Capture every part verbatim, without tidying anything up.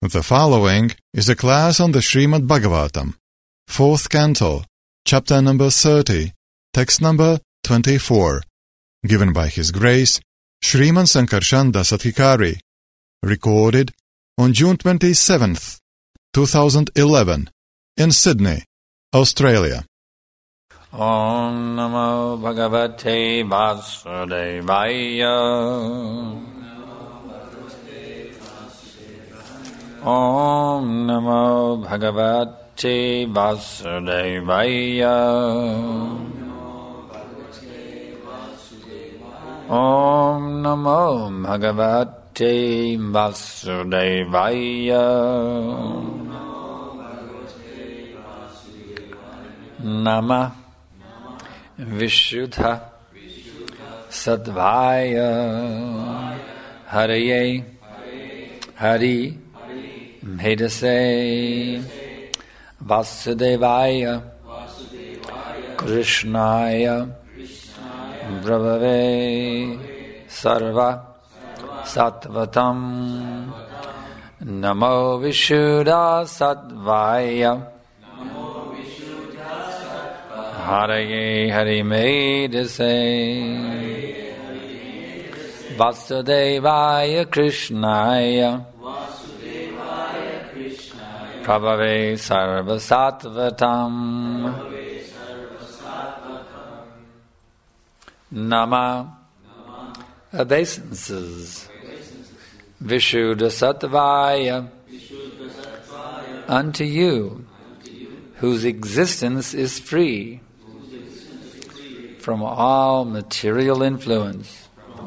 The following is a class on the Srimad Bhagavatam, fourth canto, chapter number thirty, text number twenty-four, given by His Grace, Shriman Sankarshan Das Adhikari, recorded on June twenty-seventh, two thousand eleven, in Sydney, Australia. Om Namo Bhagavate Vasudevaya. Om Namo Bhagavate Vasudevaya. Om Namo Bhagavate Vasudevaya. Namah Vishuddha Sattvaya Haraye Hari Bhedase Vasudevaya Krishnaya Brahmave Sarva Sattvatam Namo Vishuddha Sattvaya Haraye Hari Medase Vasudevaya Krishnaya Prabhave Sarva Sattvatam Nama Obeisances Vishuddha Sattvaya unto you whose existence is free from all material influence.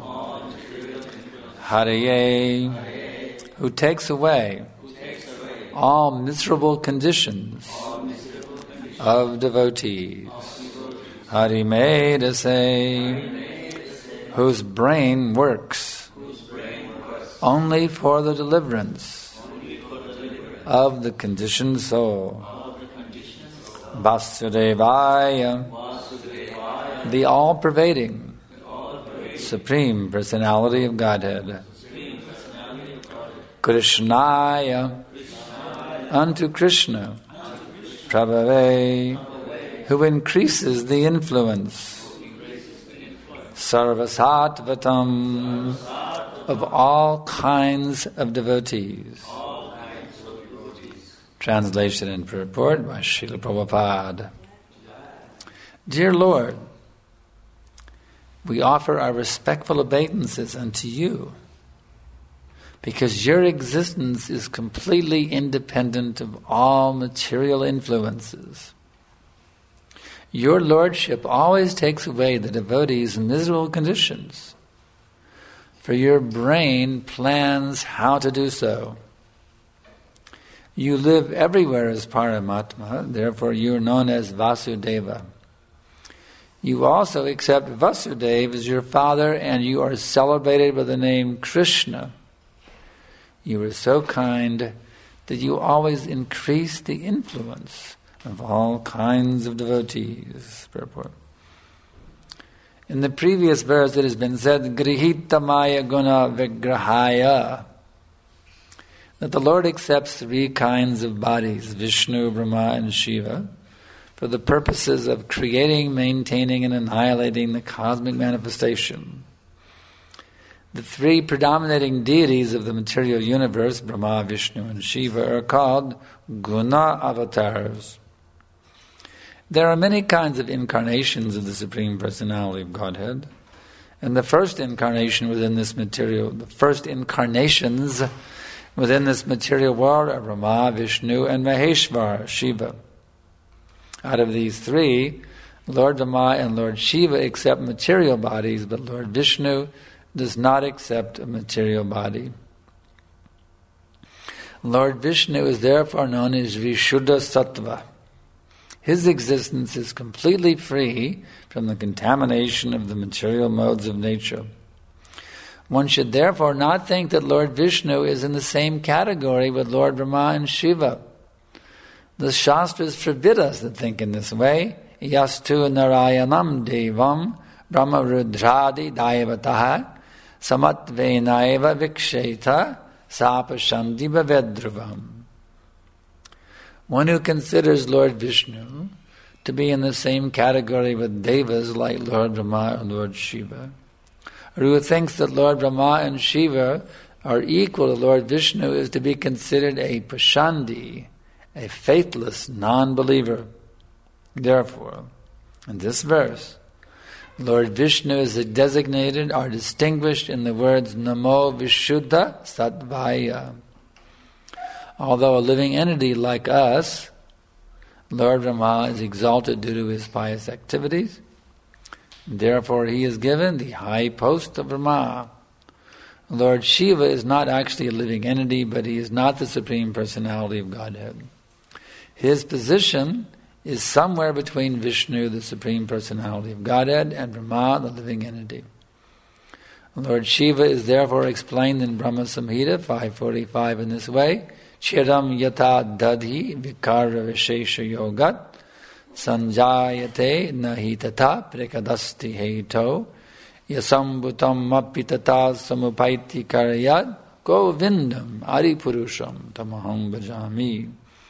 Hariye, who takes away all miserable conditions of devotees. Harimedase, whose brain works only for the deliverance of the conditioned soul. Vasudevaya, the all-pervading Supreme Personality of Godhead. Krishnaya, unto Krishna, Prabhave, who increases the influence, Sarvasattvatam, of all kinds of devotees. Translation and purport by Srila Prabhupada. Dear Lord, we offer our respectful obeisances unto you, because your existence is completely independent of all material influences. Your lordship always takes away the devotee's miserable conditions, for your brain plans how to do so. You live everywhere as Paramatma, therefore you are known as Vasudeva. You also accept Vasudeva as your father, and you are celebrated by the name Krishna. You are so kind that you always increase the influence of all kinds of devotees. Purport. In the previous verse it has been said, Grihitamaya Guna Vigrahaya, that the Lord accepts three kinds of bodies, Vishnu, Brahma, and Shiva, for the purposes of creating, maintaining, and annihilating the cosmic manifestation. The three predominating deities of the material universe, Brahma, Vishnu, and Shiva, are called Guna avatars. There are many kinds of incarnations of the Supreme Personality of Godhead, and the first incarnation within this material, the first incarnations within this material world are Brahma, Vishnu, and Maheshwar, Shiva. Out of these three, Lord Brahma and Lord Shiva accept material bodies, but Lord Vishnu does not accept a material body. Lord Vishnu is therefore known as Vishuddha Sattva. His existence is completely free from the contamination of the material modes of nature. One should therefore not think that Lord Vishnu is in the same category with Lord Brahma and Shiva. The Shastras forbid us to think in this way. Yastu Narayanam Devam Brahma Rudradi Daivataha Samatvenaeva Viksheta sapashanti bhavedruvam. One who considers Lord Vishnu to be in the same category with devas like Lord Brahma or Lord Shiva, or who thinks that Lord Brahma and Shiva are equal to Lord Vishnu, is to be considered a pashandi, a faithless non-believer. Therefore, in this verse, Lord Vishnu is designated or distinguished in the words Namo Vishuddha Sattvaya. Although a living entity like us, Lord Brahma is exalted due to his pious activities. Therefore, he is given the high post of Brahma. Lord Shiva is not actually a living entity, but he is not the Supreme Personality of Godhead. His position is somewhere between Vishnu, the Supreme Personality of Godhead, and Brahma, the living entity. Lord Shiva is therefore explained in Brahma Samhita five forty-five in this way: Chiram yata dadhi vikara vishesha yogat sanjayate nahi tata prekadasti heito yasambutam apitata samupaiti karayad govindam aripurusham tamaham bhajami.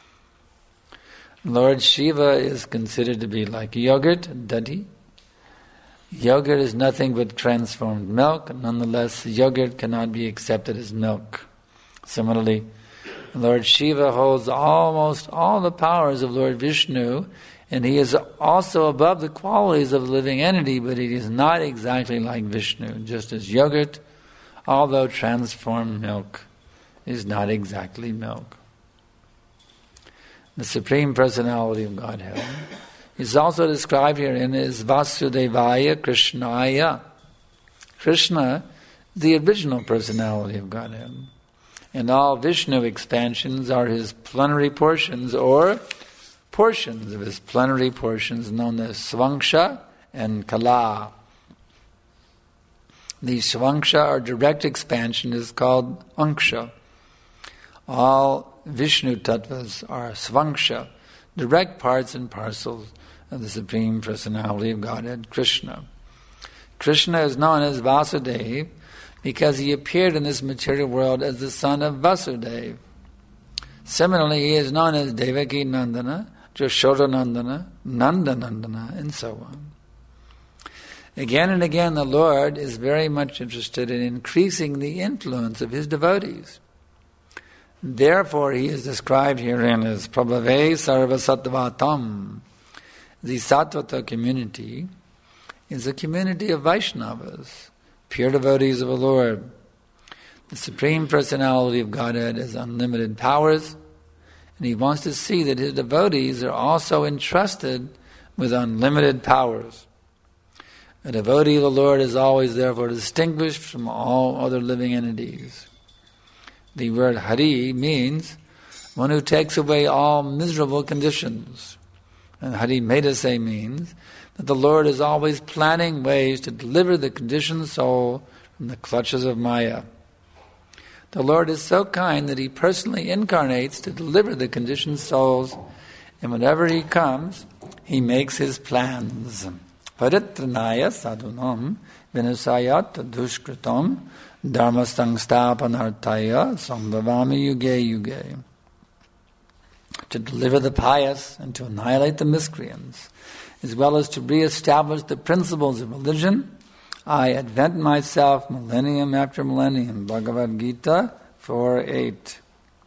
Lord Shiva is considered to be like yogurt, dadhi. Yogurt is nothing but transformed milk. Nonetheless, yogurt cannot be accepted as milk. Similarly, Lord Shiva holds almost all the powers of Lord Vishnu, and he is also above the qualities of a living entity, but he is not exactly like Vishnu, just as yogurt, although transformed milk, is not exactly milk. The Supreme Personality of Godhead is also described herein as Vasudevaya Krishnaya. Krishna, the original personality of Godhead. And all Vishnu expansions are his plenary portions, or portions of his plenary portions known as Svangsha and Kala. The Svangsha, or direct expansion, is called Anksha. All Vishnu tattvas are Svangsha, direct parts and parcels of the Supreme Personality of Godhead, Krishna. Krishna is known as Vasudeva because he appeared in this material world as the son of Vasudeva. Similarly, he is known as Devaki Nandana, Yashoda Nandana, Nanda Nandana, and so on. Again and again, the Lord is very much interested in increasing the influence of his devotees. Therefore, he is described herein as Prabhave Sarva Sattvatam. The Sattvata community is a community of Vaishnavas, pure devotees of the Lord. The Supreme Personality of Godhead has unlimited powers, and he wants to see that his devotees are also entrusted with unlimited powers. A devotee of the Lord is always therefore distinguished from all other living entities. The word Hari means one who takes away all miserable conditions. And Hari Medase means that the Lord is always planning ways to deliver the conditioned soul from the clutches of Maya. The Lord is so kind that he personally incarnates to deliver the conditioned souls, and whenever he comes, he makes his plans. Paritranaya sadhunam vinasayat dushkritam dharma sangstapanartaya sambhavami yuge yuge. To deliver the pious and to annihilate the miscreants, as well as to re-establish the principles of religion, I advent myself millennium after millennium. Bhagavad Gita four eight.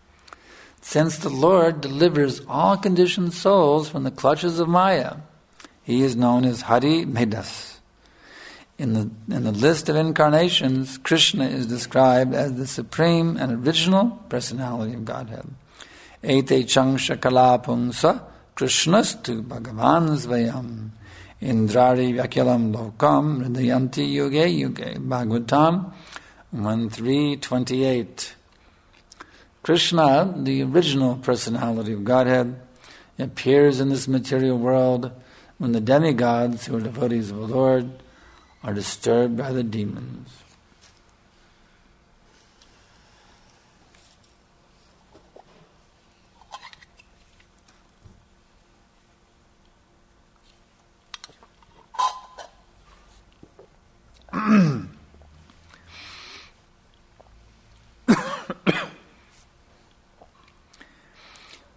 Since the Lord delivers all conditioned souls from the clutches of Maya, he is known as Hari Medas. In the, in the list of incarnations, Krishna is described as the supreme and original personality of Godhead. Ete changsha kalapungsa krishnastu bhagavan svayam indrari vyakilam lokam hridayanti yuge yuge. Bhagavatam one three twenty-eight. Krishna, the original personality of Godhead, appears in this material world when the demigods, who are devotees of the Lord, are disturbed by the demons.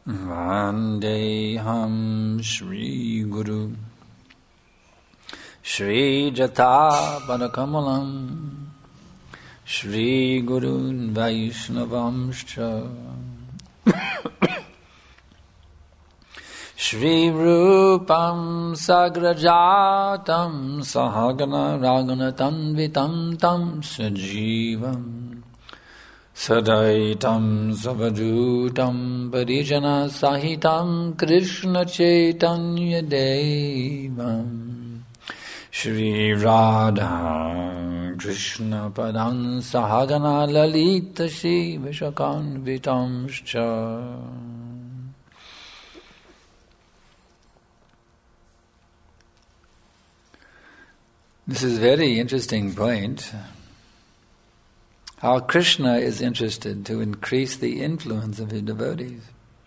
Vandeham Shri Guru Shri Jata Padakamalam Shri Gurun Vaishnavamscha Shri Rupam Sagrajatam Sahagana Ragana Tanvitam Tam Sajivam Sadaitam Savadutam Parijana Sahitam Krishna Chaitanya Devam Shri Radha Krishna Padam Sahagana Lalita Shri Vishakanvitam Shcha. This is a very interesting point. How Krishna is interested to increase the influence of his devotees.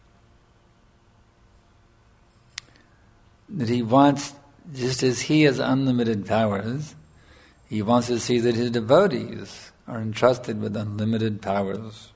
That he wants, just as he has unlimited powers, he wants to see that his devotees are entrusted with unlimited powers.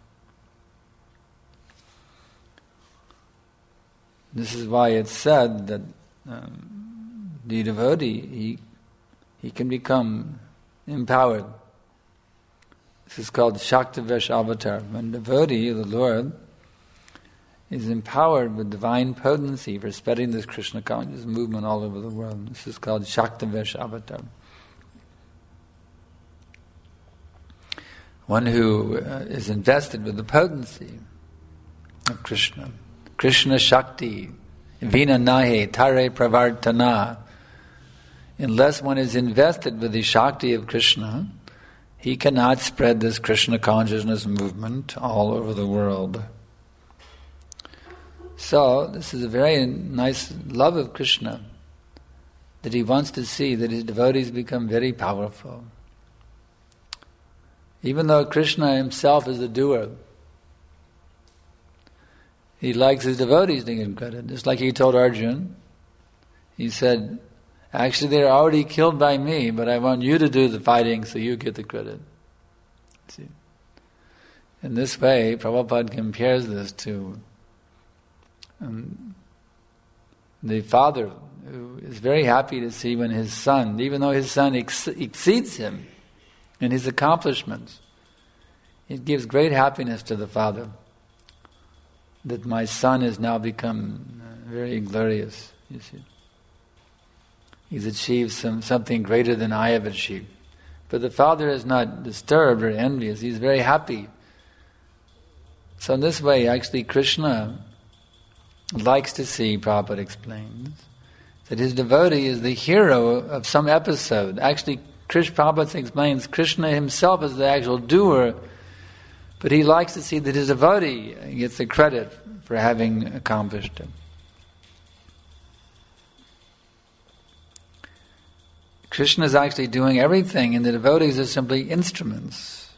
This is why it's said that um, the devotee, he, he can become empowered. This is called Shaktivesh Avatar. When the devotee, the Lord, is empowered with divine potency for spreading this Krishna consciousness movement all over the world. This is called Shaktivesh Avatar. One who uh, is invested with the potency of Krishna. Krishna Shakti, Vina Nahe, Tare Pravartana. Unless one is invested with the Shakti of Krishna, he cannot spread this Krishna consciousness movement all over the world. So, this is a very nice love of Krishna, that he wants to see that his devotees become very powerful. Even though Krishna himself is the doer, he likes his devotees to get credit. Just like he told Arjuna, he said, actually, they're already killed by me, but I want you to do the fighting so you get the credit. See? In this way, Prabhupada compares this to um, the father who is very happy to see when his son, even though his son ex- exceeds him in his accomplishments, it gives great happiness to the father that my son has now become uh, very glorious, you see. He's achieved some, something greater than I have achieved. But the father is not disturbed or envious. He's very happy. So in this way, actually, Krishna likes to see, Prabhupada explains, that his devotee is the hero of some episode. Actually, Krishna, Prabhupada explains, Krishna himself is the actual doer, but he likes to see that his devotee gets the credit for having accomplished it. Krishna is actually doing everything, and the devotees are simply instruments.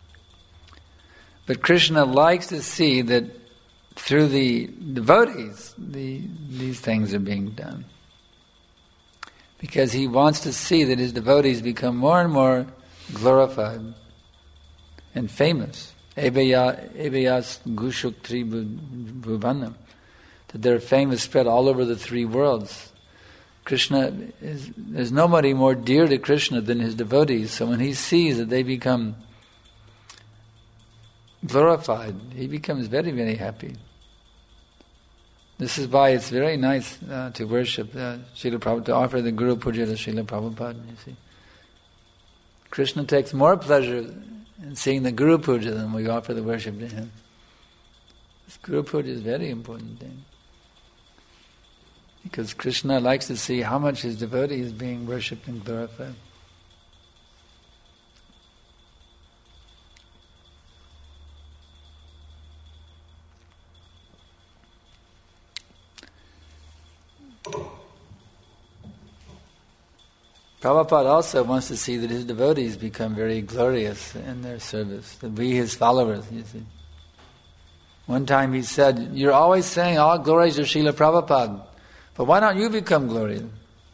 But Krishna likes to see that through the devotees, the, these things are being done. Because he wants to see that his devotees become more and more glorified and famous. Evayas gushuk tri bhuvanam. That they're famous, spread all over the three worlds. Krishna is, there's nobody more dear to Krishna than his devotees. So when he sees that they become glorified, he becomes very, very happy. This is why it's very nice uh, to worship uh, Srila Prabhupada, to offer the Guru Puja to Srila Prabhupada, you see. Krishna takes more pleasure in seeing the Guru Puja than we offer the worship to him. This Guru Puja is a very important thing. Because Krishna likes to see how much his devotee is being worshipped and glorified. Prabhupada also wants to see that his devotees become very glorious in their service, that we, his followers, you see. One time he said, you're always saying all glories to Srila Prabhupada, but why don't you become glorious?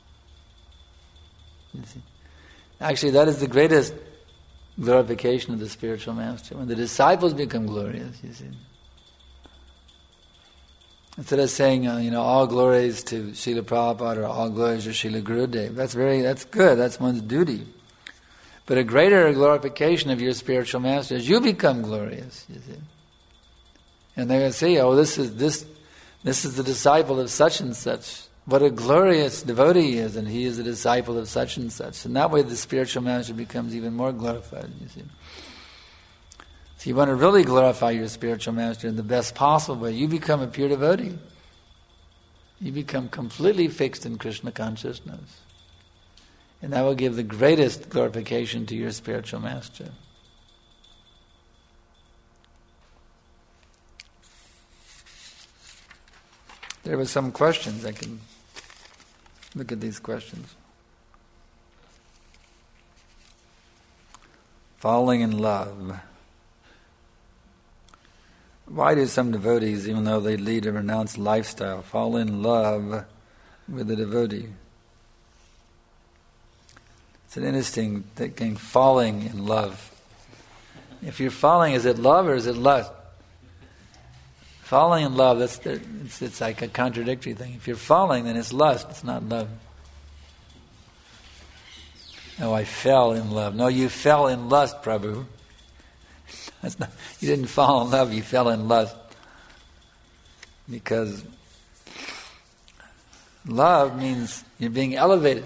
You see. Actually, that is the greatest glorification of the spiritual master, when the disciples become glorious, you see. Instead of saying, uh, you know, all glories to Srila Prabhupada or all glories to Srila Gurudev, that's very, that's good, that's one's duty. But a greater glorification of your spiritual master is you become glorious, you see. And they're going to say, oh, this is this this is the disciple of such and such. What a glorious devotee he is, and he is a disciple of such and such. And that way the spiritual master becomes even more glorified, you see. So you want to really glorify your spiritual master in the best possible way. You become a pure devotee. You become completely fixed in Krishna consciousness. And that will give the greatest glorification to your spiritual master. There were some questions. I can look at these questions. Falling in love. Why do some devotees, even though they lead a renounced lifestyle, fall in love with the devotee? It's an interesting thing, falling in love. If you're falling, is it love or is it lust? Falling in love, that's the, it's, it's like a contradictory thing. If you're falling, then it's lust, it's not love. No, I fell in love. No, you fell in lust, Prabhu. That's not, you didn't fall in love, you fell in lust. Because love means you're being elevated.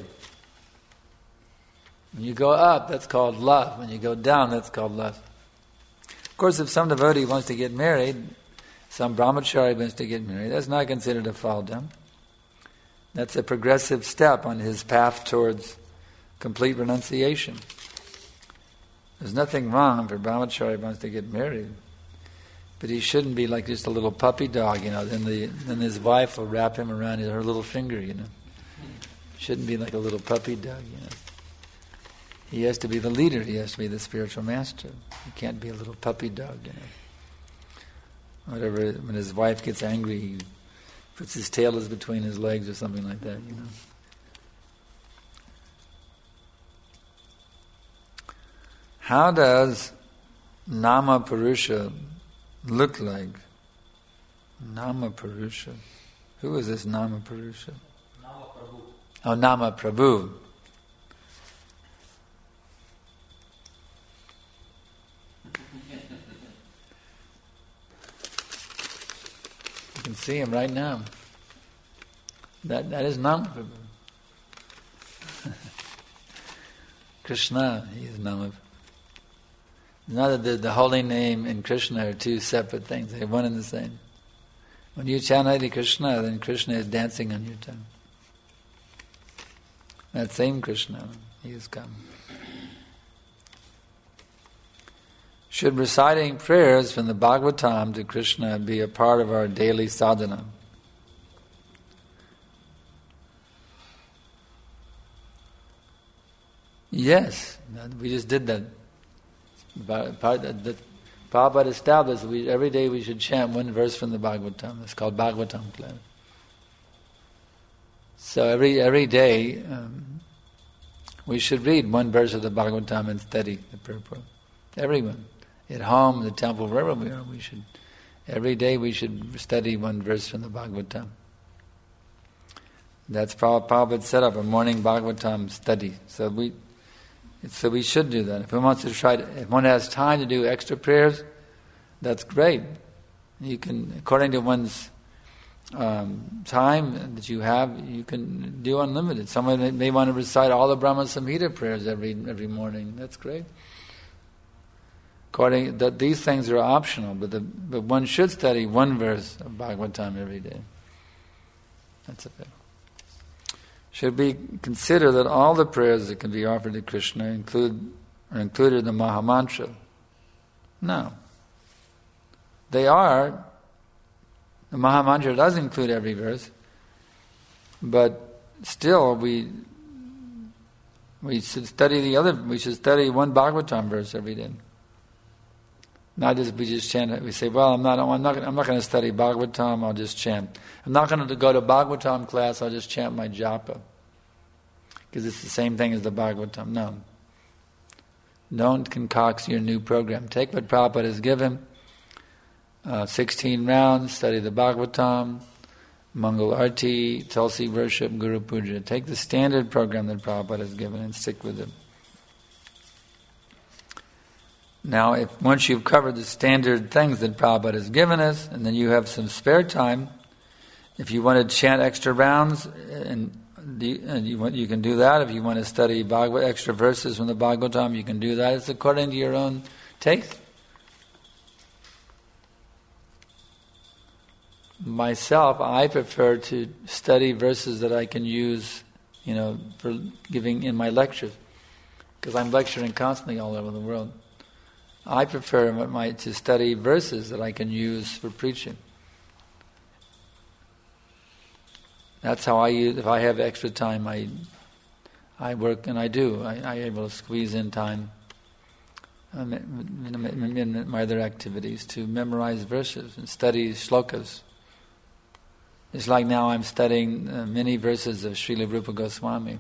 When you go up, that's called love. When you go down, that's called lust. Of course, if some devotee wants to get married, some brahmachari wants to get married, that's not considered a fall down. That's a progressive step on his path towards complete renunciation. There's nothing wrong if a brahmachari wants to get married, but he shouldn't be like just a little puppy dog, you know. Then the then his wife will wrap him around his, her little finger, you know. Shouldn't be like a little puppy dog, you know. He has to be the leader. He has to be the spiritual master. He can't be a little puppy dog, you know. Whatever. When his wife gets angry, he puts his tail is between his legs or something like that, you know. How does Nama Purusha look like? Nama Purusha. Who is this Nama Purusha? Nama Prabhu. Oh, Nama Prabhu. You can see him right now. That that is Nama Prabhu. Krishna, he is Nama Prabhu. Not that the, the holy name and Krishna are two separate things. They're one and the same. When you chant Hare Krishna, then Krishna is dancing on your tongue. That same Krishna, he has come. Should reciting prayers from the Bhagavatam to Krishna be a part of our daily sadhana? Yes, we just did that. The Prabhupada established we, every day we should chant one verse from the Bhagavatam. It's called Bhagavatam class. So every every day um, we should read one verse of the Bhagavatam and study the purport. Everyone, at home, in the temple, wherever we are, we should every day we should study one verse from the Bhagavatam. That's Prabhupada set up a morning Bhagavatam study. So we. So we should do that. If one wants to try, to, if one has time to do extra prayers, that's great. You can, according to one's um, time that you have, you can do unlimited. Someone may, may want to recite all the Brahma Samhita prayers every every morning. That's great. According that these things are optional, but the but one should study one verse of Bhagavatam every day. That's a bit. Should we consider that all the prayers that can be offered to Krishna include are included in the Mahamantra? No. They are. The Mahamantra does include every verse, but still we we should study the other. We should study one Bhagavatam verse every day. Not just we just chant it. We say, well, I'm not. I'm not. I'm not going to study Bhagavatam. I'll just chant. I'm not going to go to Bhagavatam class. I'll just chant my japa because it's the same thing as the Bhagavatam. No. Don't concoct your new program. Take what Prabhupada has given. Uh, Sixteen rounds. Study the Bhagavatam. Mangal Arti, Tulsi worship, Guru Puja. Take the standard program that Prabhupada has given and stick with it. Now, if once you've covered the standard things that Prabhupada has given us, and then you have some spare time, if you want to chant extra rounds, and, the, and you want, you can do that. If you want to study Bhagavad, extra verses from the Bhagavatam, you can do that. It's according to your own taste. Myself, I prefer to study verses that I can use, you know, for giving in my lectures, because I'm lecturing constantly all over the world. I prefer my, to study verses that I can use for preaching. That's how I use. If I have extra time, I I work, and I do. I, I'm able to squeeze in time um, in, in my other activities to memorize verses and study shlokas. It's like now I'm studying uh, many verses of Srila Rupa Goswami.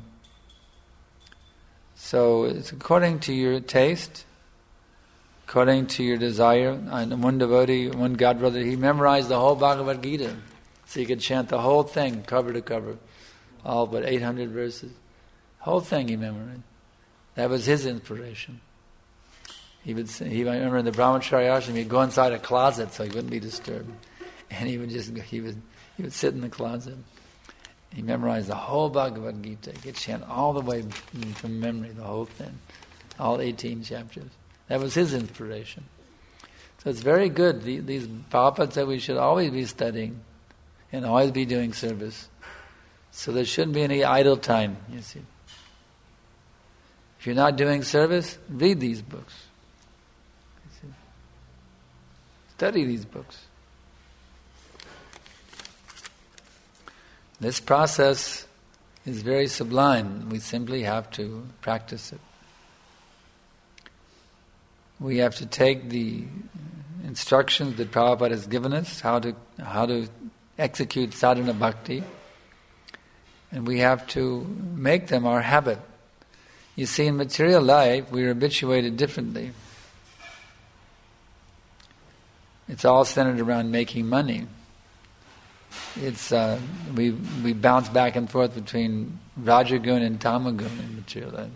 So it's according to your taste, according to your desire. And one devotee, one god brother, he memorized the whole Bhagavad Gita. So he could chant the whole thing, cover to cover. All but eight hundred verses. Whole thing he memorized. That was his inspiration. He would say, he, I remember in the Brahmacharya ashram, he'd go inside a closet so he wouldn't be disturbed. And he would just, he would... He would sit in the closet. He memorized the whole Bhagavad Gita. He could chant all the way from memory, the whole thing, all eighteen chapters. That was his inspiration. So it's very good. The, these Prabhupada said we should always be studying and always be doing service. So there shouldn't be any idle time, you see. If you're not doing service, read these books. You see. Study these books. This process is very sublime. We simply have to practice it. We have to take the instructions that Prabhupada has given us, how to how to execute sadhana bhakti, and we have to make them our habit. You see, in material life, we are habituated differently. It's all centered around making money. It's uh, we we bounce back and forth between Rajagun and Tamagun in material life.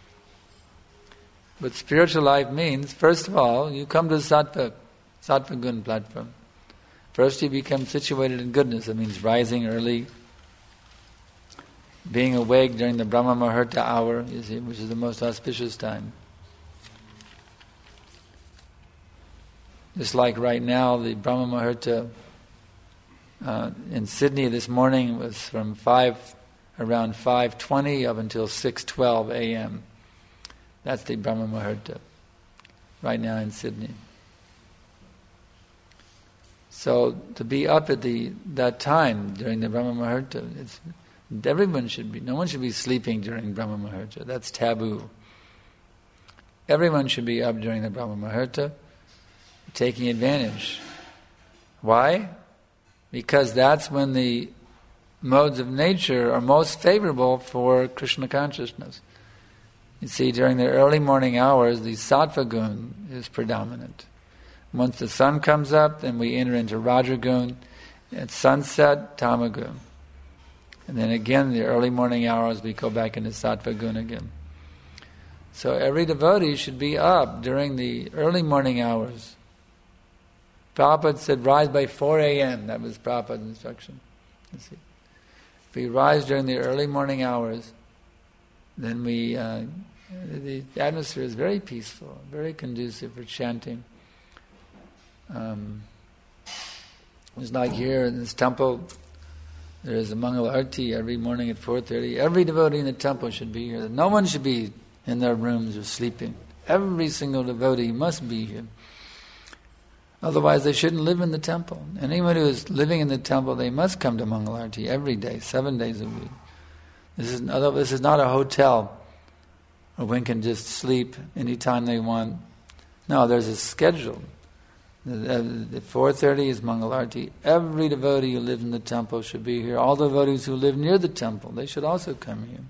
But spiritual life means, first of all, you come to the Sattva, Sattva Gun platform. First you become situated in goodness. It means rising early, being awake during the Brahma Muhurta hour, you see, which is the most auspicious time. Just like right now, the Brahma Muhurta Uh, in Sydney this morning was from five, around five twenty up until six twelve a.m. That's the Brahma Muhurta right now in Sydney. So to be up at the that time during the Brahma Muhurta, it's, everyone should be. No one should be sleeping during Brahma Muhurta. That's taboo. Everyone should be up during the Brahma Muhurta, taking advantage. Why? Because that's when the modes of nature are most favorable for Krishna consciousness. You see, during the early morning hours, the Sattva Gun is predominant. Once the sun comes up, then we enter into Rajagun. At sunset, Tamagun. And then again, in the early morning hours, we go back into Sattva Gun again. So every devotee should be up during the early morning hours. Prabhupada said rise by four a.m. That was Prabhupada's instruction. You see. If we rise during the early morning hours, then we uh, the atmosphere is very peaceful, very conducive for chanting. Um, it's like here in this temple, there is a Mangal Arti every morning at four thirty. Every devotee in the temple should be here. No one should be in their rooms or sleeping. Every single devotee must be here. Otherwise, they shouldn't live in the temple. Anyone who is living in the temple, they must come to Mangal Arti every day, seven days a week. This is this is not a hotel where one can just sleep anytime they want. No, there's a schedule. At four thirty is Mangal Arti. Every devotee who lives in the temple should be here. All the devotees who live near the temple, they should also come here.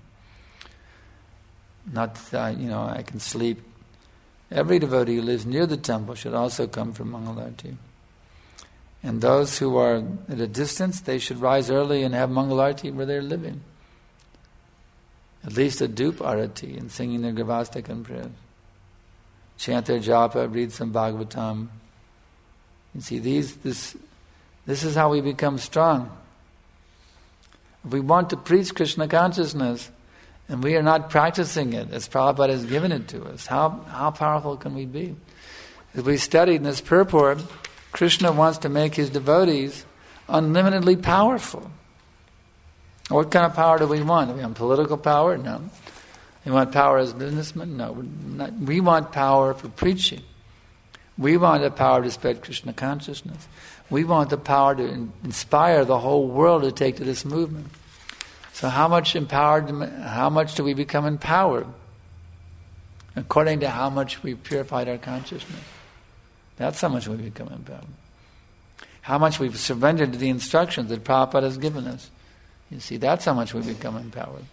Not that, you know, I can sleep. Every devotee who lives near the temple should also come for Mangal Arti. And those who are at a distance, they should rise early and have Mangalarti where they're living. At least a dupe arati and singing their Gavastakam prayers. Chant their japa, read some Bhagavatam. You see, these this this is how we become strong. If we want to preach Krishna consciousness and we are not practicing it as Prabhupada has given it to us, how how powerful can we be? As we studied in this purport, Krishna wants to make his devotees unlimitedly powerful. What kind of power do we want? Do we want political power? No. We want power as businessmen? No. Not. We want power for preaching. We want the power to spread Krishna consciousness. We want the power to in- inspire the whole world to take to this movement. So how much empowered? How much do we become empowered? According to how much we've purified our consciousness. That's how much we become empowered. How much we've surrendered to the instructions that Prabhupada has given us. You see, that's how much we become empowered.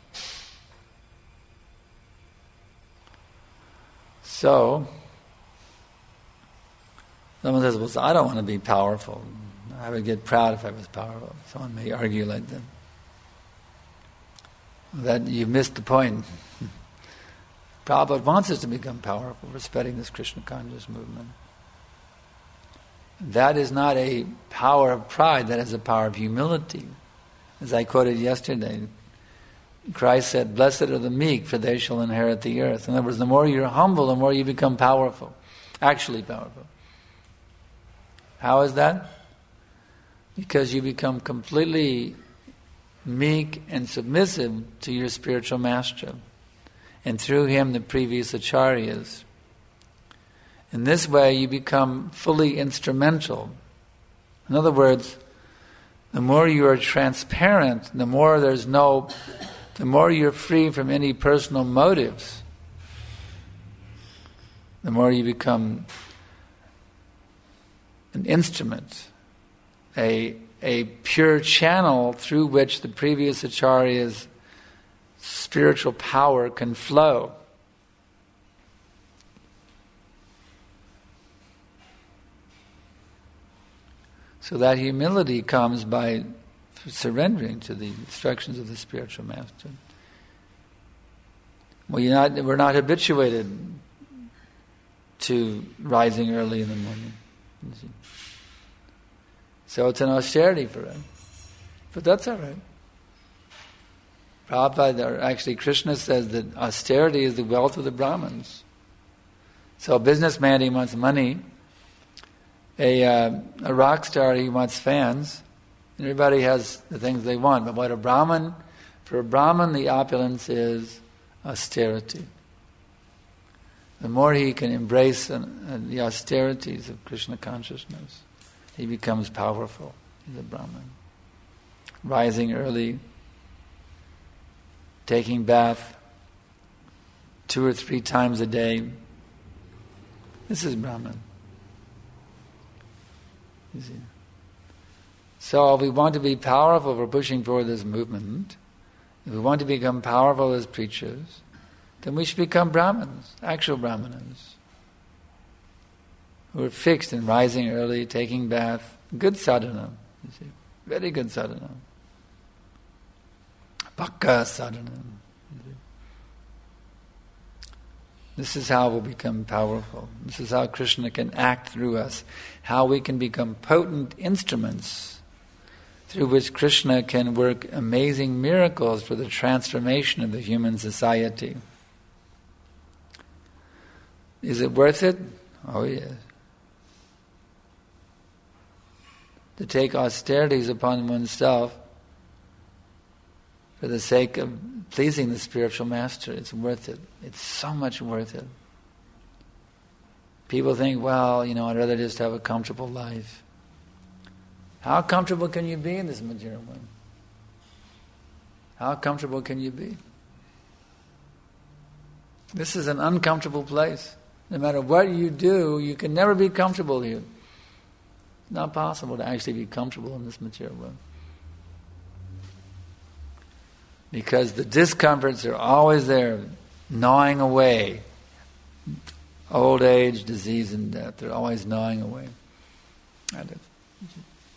So, someone says, well, so I don't want to be powerful. I would get proud if I was powerful. Someone may argue like that. That you've missed the point. Prabhupada wants us to become powerful for spreading this Krishna conscious movement. That is not a power of pride, that is a power of humility. As I quoted yesterday, Christ said, blessed are the meek, for they shall inherit the earth. In other words, the more you're humble, the more you become powerful, actually powerful. How is that? Because you become completely meek and submissive to your spiritual master, and through him the previous acharyas. In this way, you become fully instrumental. In other words, the more you are transparent, the more there's no, the more you're free from any personal motives, the more you become an instrument, a a pure channel through which the previous acharya's spiritual power can flow. So that humility comes by surrendering to the instructions of the spiritual master. Well, you're not, we're not habituated to rising early in the morning. So it's an austerity for us. But that's all right. Prabhupada, or actually Krishna says that austerity is the wealth of the Brahmins. So a businessman, he wants money. A, uh, a rock star, he wants fans. Everybody has the things they want. But what a Brahmin, for a Brahmin, the opulence is austerity. The more he can embrace an, uh, the austerities of Krishna consciousness, he becomes powerful. He's a Brahmin. Rising early, taking bath two or three times a day. This is Brahman. You see. So if we want to be powerful for pushing forward this movement, if we want to become powerful as preachers, then we should become Brahmins, actual Brahmanas, who are fixed in rising early, taking bath. Good sadhana, you see. Very good sadhana. Pakka sadhana. This is how we'll become powerful. This is how Krishna can act through us. How we can become potent instruments through which Krishna can work amazing miracles for the transformation of the human society. Is it worth it? Oh yes. To take austerities upon oneself for the sake of pleasing the spiritual master, it's worth it. It's so much worth it. People think, well, you know, I'd rather just have a comfortable life. How comfortable can you be in this material world? How comfortable can you be? This is an uncomfortable place. No matter what you do, you can never be comfortable here. It's not possible to actually be comfortable in this material world. Because the discomforts are always there, gnawing away. Old age, disease, and death, they're always gnawing away at it.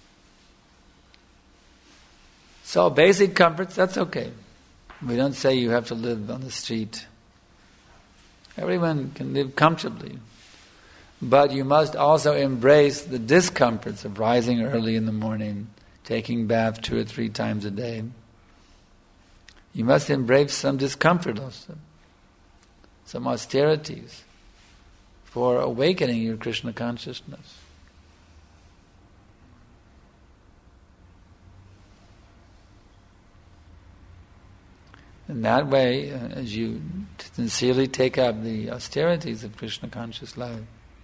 So basic comforts, that's okay. We don't say you have to live on the street. Everyone can live comfortably. But you must also embrace the discomforts of rising early in the morning, taking bath two or three times a day. You must embrace some discomfort also, some austerities for awakening your Krishna consciousness. In that way, as you sincerely take up the austerities of Krishna conscious life,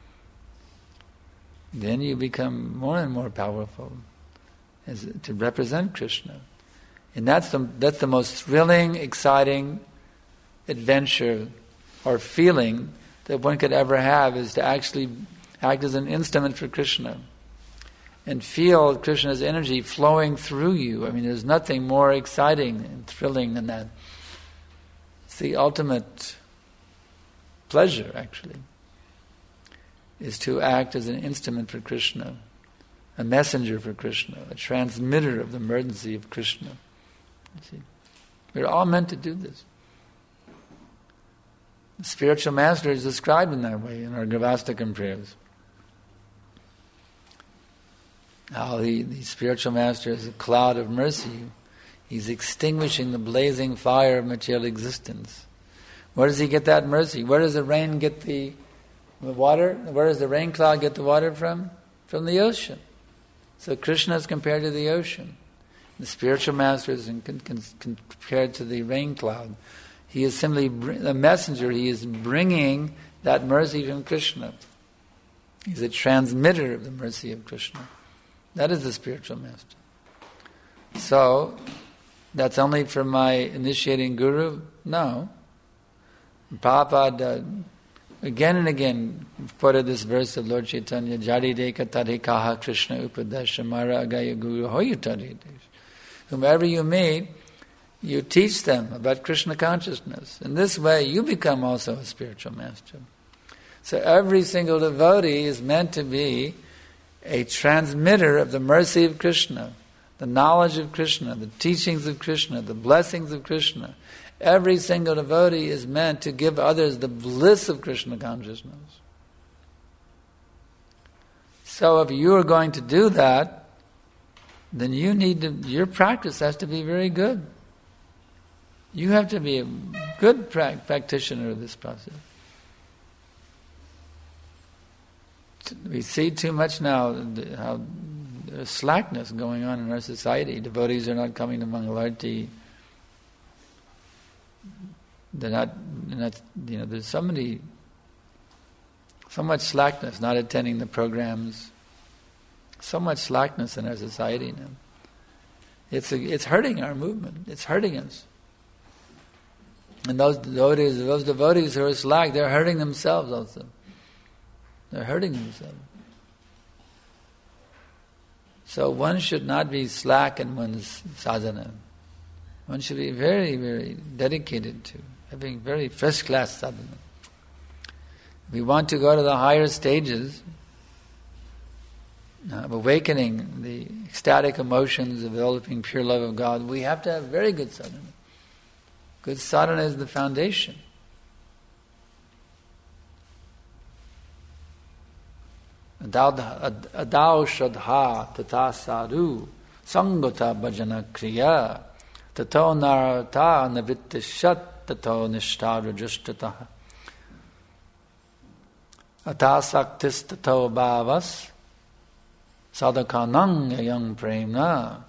then you become more and more powerful as to represent Krishna. And that's the, that's the most thrilling, exciting adventure or feeling that one could ever have, is to actually act as an instrument for Krishna and feel Krishna's energy flowing through you. I mean, there's nothing more exciting and thrilling than that. It's the ultimate pleasure, actually, is to act as an instrument for Krishna, a messenger for Krishna, a transmitter of the mercy of Krishna. You see, we're all meant to do this. The spiritual master is described in that way in our Gavastakam prayers. How the, the spiritual master is a cloud of mercy. He's extinguishing the blazing fire of material existence. Where does he get that mercy? Where does the rain get the, the water? Where does the rain cloud get the water from? From the ocean. So Krishna is compared to the ocean. The spiritual master is in, con, con, compared to the rain cloud. He is simply a messenger. He is bringing that mercy from Krishna. He's a transmitter of the mercy of Krishna. That is the spiritual master. So, that's only for my initiating guru? No. Prabhupada uh, again and again quoted this verse of Lord Chaitanya, Jari deka tarikaha Krishna upadesha mara agaya guru hoyutaridesh. Whomever you meet, you teach them about Krishna consciousness. In this way, you become also a spiritual master. So every single devotee is meant to be a transmitter of the mercy of Krishna, the knowledge of Krishna, the teachings of Krishna, the blessings of Krishna. Every single devotee is meant to give others the bliss of Krishna consciousness. So if you are going to do that, then you need to, your practice has to be very good. You have to be a good pra- practitioner of this process. We see too much now how there's slackness going on in our society. Devotees are not coming to Mangalarti. They're not, they're not, you know, there's so many, so much slackness, not attending the programs. So much slackness in our society now. It's a, it's hurting our movement. It's hurting us. And those devotees, those devotees who are slack, they're hurting themselves also. They're hurting themselves. So one should not be slack in one's sadhana. One should be very, very dedicated to having very first-class sadhana. If we want to go to the higher stages of awakening the ecstatic emotions, of developing pure love of God, we have to have very good sadhana. Good sadhana is the foundation. Adao shadha tata sadhu sangata bhajana kriya tato narata navitta shat tato nishta rajushtata atasaktis tato bhavas sadhakanang yayang premna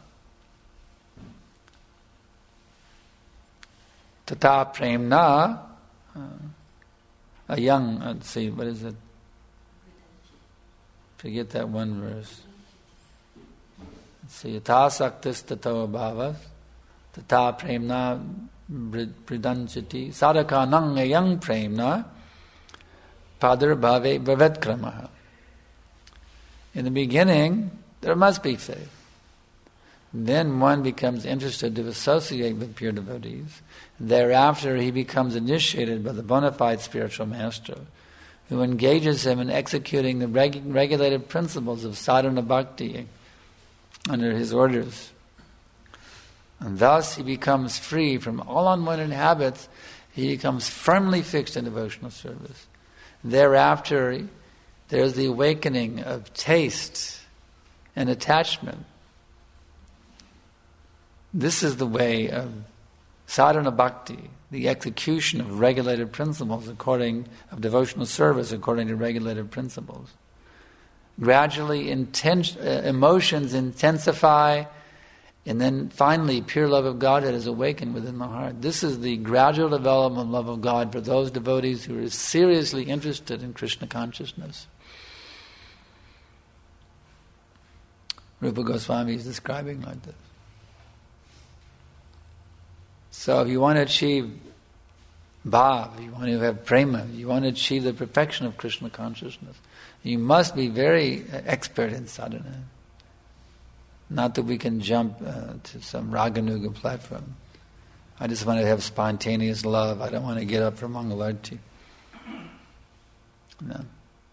tata premna uh, a young, let's see, what is it? Forget that one verse. Let's see, yatasaktis tato bhavas tata premna pridanchati sadhakanang yayang premna padar bhave bhavetkramaha. In the beginning, there must be faith. Then one becomes interested to associate with pure devotees. Thereafter, he becomes initiated by the bona fide spiritual master, who engages him in executing the reg- regulated principles of sadhana bhakti under his orders. And thus he becomes free from all unwanted habits. He becomes firmly fixed in devotional service. Thereafter, there's the awakening of taste and attachment. This is the way of sadhana bhakti, the execution of regulated principles according of devotional service according to regulated principles. Gradually, inten- uh, emotions intensify, and then finally, pure love of Godhead is awakened within the heart. This is the gradual development of love of God for those devotees who are seriously interested in Krishna consciousness. Rupa Goswami is describing like this. So if you want to achieve bhav, you want to have prema, you want to achieve the perfection of Krishna consciousness, you must be very expert in sadhana. Not that we can jump uh, to some Raganuga platform. I just want to have spontaneous love. I don't want to get up for Mangalarti. No.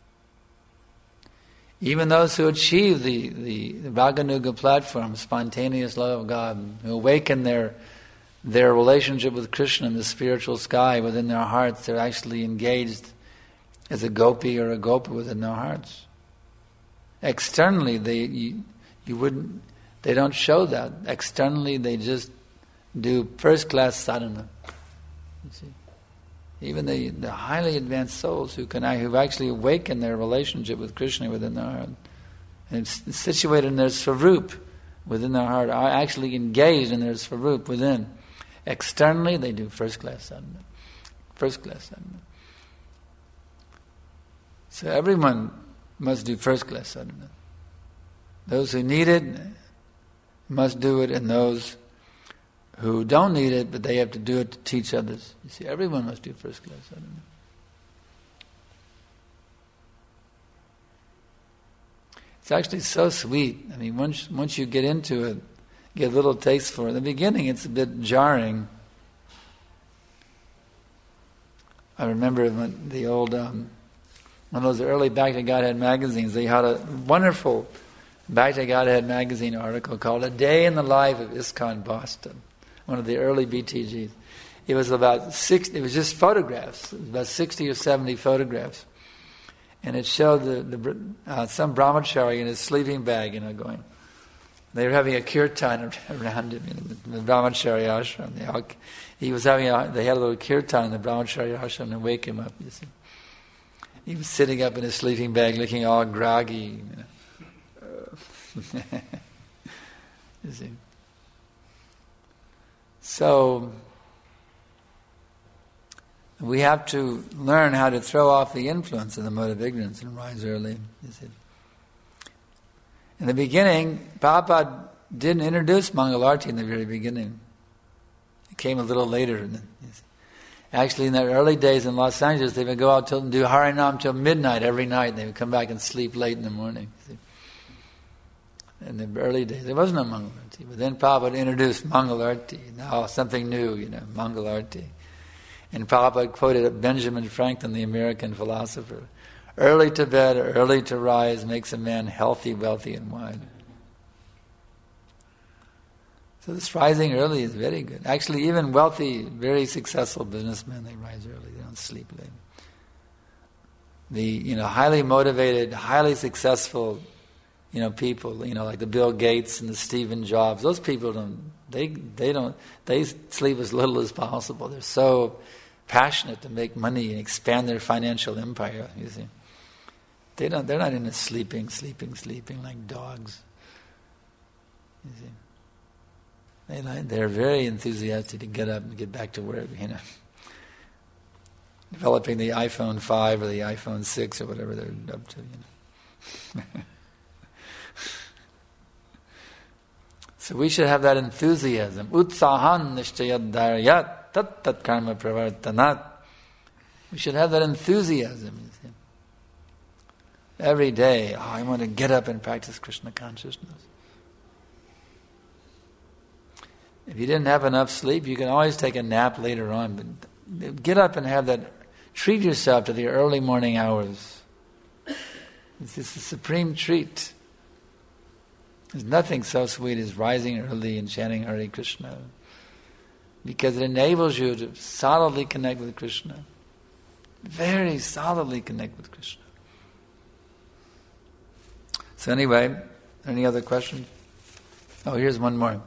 Even those who achieve the, the, the Raganuga platform, spontaneous love of God, who awaken their their relationship with Krishna in the spiritual sky within their hearts, they're actually engaged as a gopi or a gopa within their hearts. Externally, they you, you wouldn't. They don't show that. Externally, they just do first-class sadhana. You see, even the, the highly advanced souls who can who've actually awakened their relationship with Krishna within their heart, and it's situated in their swarup within their heart, are actually engaged in their swarup within. Externally, they do first-class sadhana. First-class sadhana. So everyone must do first-class sadhana. Those who need it must do it, and those who don't need it, but they have to do it to teach others. You see, everyone must do first-class sadhana. It's actually so sweet. I mean, once once you get into it, get a little taste for it. In the beginning, it's a bit jarring. I remember when the old, um, one of those early Back to Godhead magazines, they had a wonderful Back to Godhead magazine article called A Day in the Life of ISKCON Boston, one of the early B T Gs. It was about sixty, it was just photographs, it was about sixty or seventy photographs. And it showed the, the uh, some brahmachari in his sleeping bag, you know, going. They were having a kirtan around him in the brahmachari ashram. They all, he was having a, they had a little kirtan in the brahmachari ashram to wake him up, you see. He was sitting up in his sleeping bag looking all groggy, you know. You see. So we have to learn how to throw off the influence of the mode of ignorance and rise early. You see. In the beginning, Prabhupada didn't introduce Mangalarti in the very beginning. It came a little later. Actually, in the early days in Los Angeles, they would go out till, and do Harinam till midnight every night. They would come back and sleep late in the morning. See. In the early days, there was no Mangalarti. But then Prabhupada introduced Mangalarti. Now something new, you know, Mangalarti. And Prabhupada quoted Benjamin Franklin, the American philosopher. Early to bed, early to rise makes a man healthy, wealthy, and wise. So this rising early is very good. Actually, even wealthy, very successful businessmen, they rise early. They don't sleep late. The you know highly motivated, highly successful, you know people, you know like the Bill Gates and the Stephen Jobs. Those people don't. They they don't. They sleep as little as possible. They're so passionate to make money and expand their financial empire. You see. They don't, they're not into sleeping, sleeping, sleeping like dogs. You see. They like, they're very enthusiastic to get up and get back to work, you know. Developing the iPhone five or the iPhone six or whatever they're up to, you know. So we should have that enthusiasm. Utsahan nishtayadharyat tat tat karma pravartanat. We should have that enthusiasm, you see. Every day, oh, I want to get up and practice Krishna consciousness. If you didn't have enough sleep, you can always take a nap later on, but get up and have that, treat yourself to the early morning hours. It's, it's a supreme treat. There's nothing so sweet as rising early and chanting Hare Krishna, because it enables you to solidly connect with Krishna. Very solidly connect with Krishna. So anyway, any other questions? Oh, here's one more.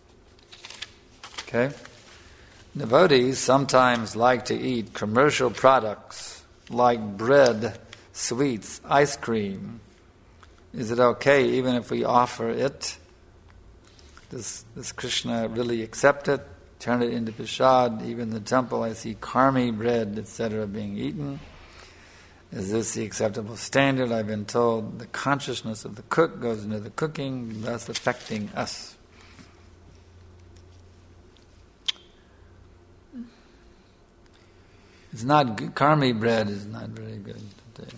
Okay. Devotees sometimes like to eat commercial products like bread, sweets, ice cream. Is it okay even if we offer it? Does, does Krishna really accept it? Turn it into prasad? Even in the temple I see karmi bread, et cetera being eaten. Is this the acceptable standard? I've been told the consciousness of the cook goes into the cooking, thus affecting us. It's not good. Karmi bread is not very good today.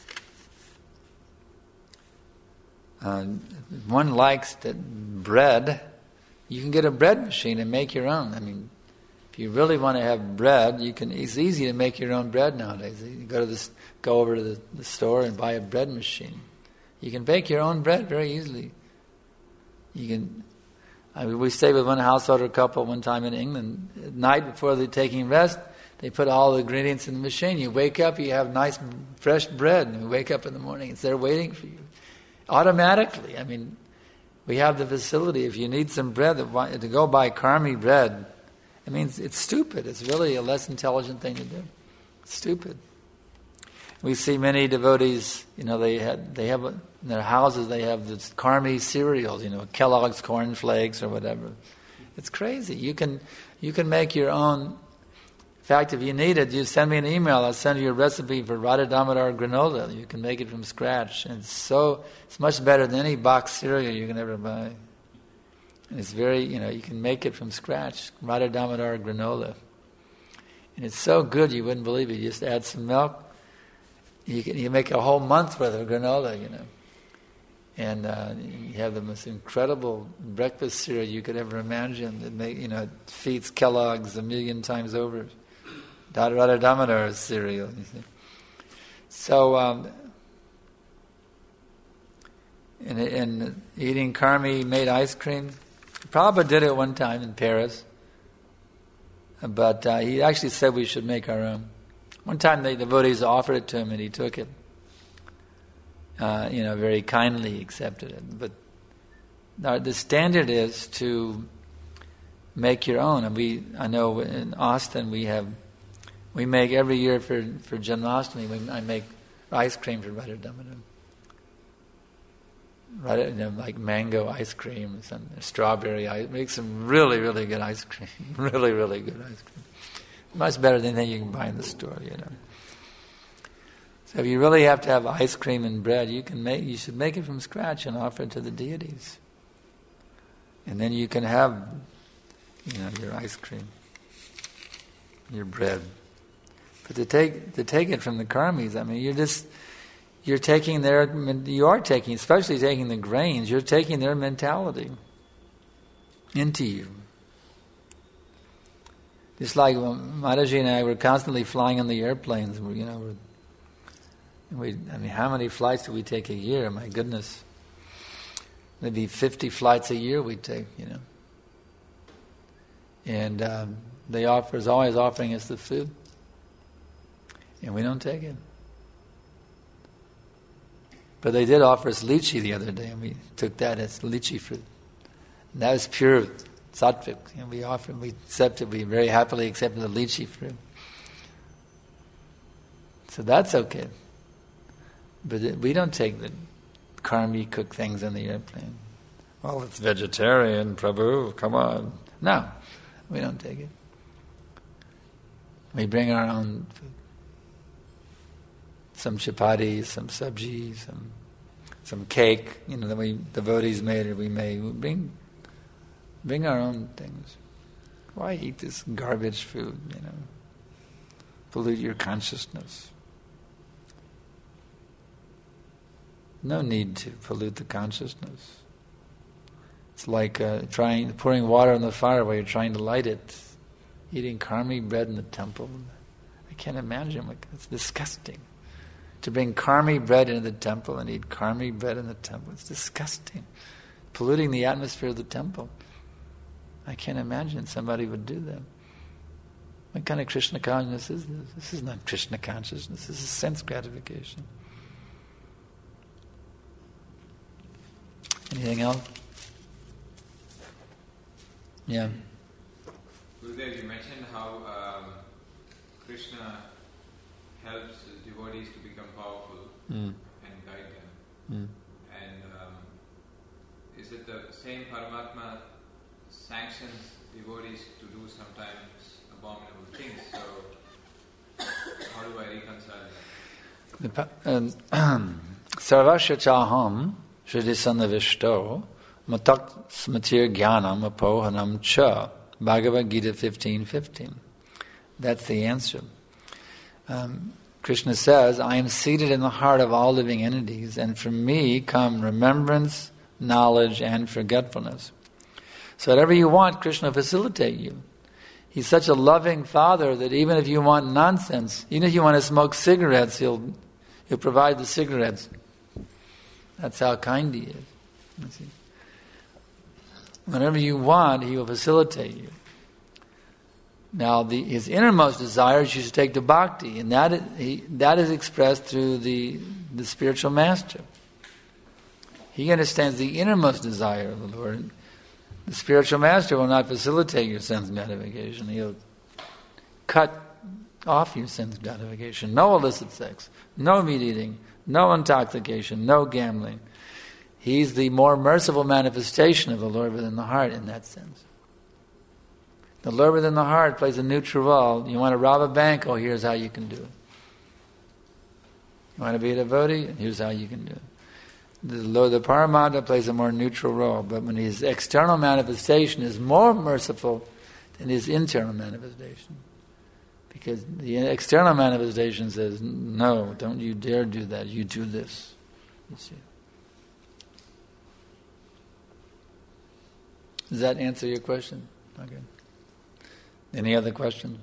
Uh, if one likes that bread, you can get a bread machine and make your own. I mean, if you really want to have bread, you can. It's easy to make your own bread nowadays. You go to this, go over to the, the store and buy a bread machine. You can bake your own bread very easily. You can. I mean, we stayed with one householder couple one time in England. At night before they're taking rest, they put all the ingredients in the machine. You wake up, you have nice fresh bread, and you wake up in the morning, it's there waiting for you. Automatically. I mean, we have the facility. If you need some bread, to go buy karmi bread, I mean, it's, it's stupid. It's really a less intelligent thing to do. It's stupid. We see many devotees, you know, they had they have in their houses they have this karmi cereals, you know, Kellogg's Corn Flakes or whatever. It's crazy. You can you can make your own. In fact, if you need it, you send me an email. I'll send you a recipe for Radha Damodar granola. You can make it from scratch, and it's so it's much better than any box cereal you can ever buy. And it's very, you know, you can make it from scratch, Radha Damodar granola, and it's so good you wouldn't believe it. You just add some milk, you can you make a whole month worth of granola, you know, and uh, you have the most incredible breakfast cereal you could ever imagine. That make, you know, it feeds Kellogg's a million times over. Radha Damodar cereal, you see. So, um, in, in eating karmi made ice cream, Prabhupada did it one time in Paris, but uh, he actually said we should make our own. One time the devotees offered it to him and he took it. Uh, you know, very kindly accepted it. But our, the standard is to make your own. And we, I know in Austin we have. We make every year for, for Janmashtami, we, I make ice cream for Radha Damodar. Radha, you know, like mango ice cream, some strawberry ice. Make some really, really good ice cream. really, really good ice cream. Much better than anything you can buy in the store, you know. So if you really have to have ice cream and bread, you can make. You should make it from scratch and offer it to the deities. And then you can have, you know, your ice cream, your bread. But to take to take it from the karmis, I mean, you're just you're taking their you are taking, especially taking the grains, you're taking their mentality into you. Just like when Mataji and I were constantly flying on the airplanes, you know, we're, we I mean, how many flights do we take a year? My goodness, maybe fifty flights a year we take, you know. And um, they offer is always offering us the food. And we don't take it. But they did offer us lychee the other day, and we took that as lychee fruit. And that was pure sattvic. And we offered, we accepted, we very happily accepted the lychee fruit. So that's okay. But it, we don't take the karmi cooked things on the airplane. Well, it's vegetarian, Prabhu, come on. No, we don't take it. We bring our own food. Some chapati, some sabji, some some cake, you know, that we devotees made it, we made. We bring bring our own things. Why eat this garbage food, you know? Pollute your consciousness. No need to pollute the consciousness. It's like uh, trying pouring water on the fire while you're trying to light it. Eating karmi bread in the temple. I can't imagine. Like, it's disgusting. To bring karmi bread into the temple and eat karmi bread in the temple, it's disgusting. polluting the atmosphere of the temple. I can't imagine somebody would do that. What kind of Krishna consciousness is this? This is not Krishna consciousness. This is sense gratification. Anything else? Yeah. Gurudev, you mentioned how um, Krishna helps devotees to become powerful Mm. and guide them. Mm. And um, is it the same Paramatma sanctions devotees to do sometimes abominable things? So how do I reconcile that? Sarvasya chaham shridisannavishto matak smatir jnanam apohanam cha. Bhagavad Gita fifteen fifteen. That's the answer. Um, Krishna says, I am seated in the heart of all living entities, and from me come remembrance, knowledge, and forgetfulness. So whatever you want, Krishna will facilitate you. He's such a loving father that even if you want nonsense, even if you want to smoke cigarettes, he'll he'll provide the cigarettes. That's how kind he is. You see. Whatever you want, he will facilitate you. Now, the, his innermost desire is you should take to bhakti, and that is, he, that is expressed through the, the spiritual master. He understands the innermost desire of the Lord. The spiritual master will not facilitate your sense gratification. He'll cut off your sense gratification. No illicit sex, no meat eating, no intoxication, no gambling. He's the more merciful manifestation of the Lord within the heart in that sense. The Lord within the heart plays a neutral role. You want to rob a bank? Oh, here's how you can do it. You want to be a devotee? Here's how you can do it. The Lord, the Paramatma, plays a more neutral role. But when his external manifestation is more merciful than his internal manifestation. Because the external manifestation says, no, don't you dare do that. You do this. You see. Does that answer your question? Okay. Any other questions?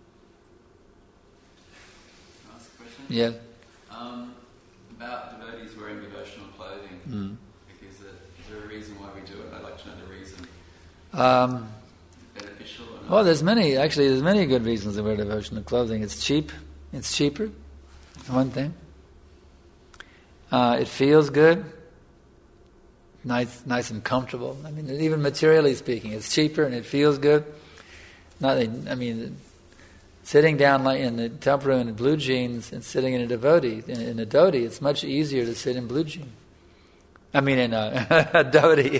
Ask a question? Yes. Um, about devotees wearing devotional clothing. Mm. Because uh, is there a reason why we do it? I'd like to know the reason. Um, Beneficial or not? well, there's many, actually, there's many good reasons to wear devotional clothing. It's cheap. It's cheaper. One thing. Uh, it feels good. Nice, nice and comfortable. I mean, even materially speaking, it's cheaper and it feels good. Not, I mean, sitting down like in the temple room in blue jeans and sitting in a devotee, in, in a dhoti, it's much easier to sit in blue jeans. I mean, in a, a dhoti.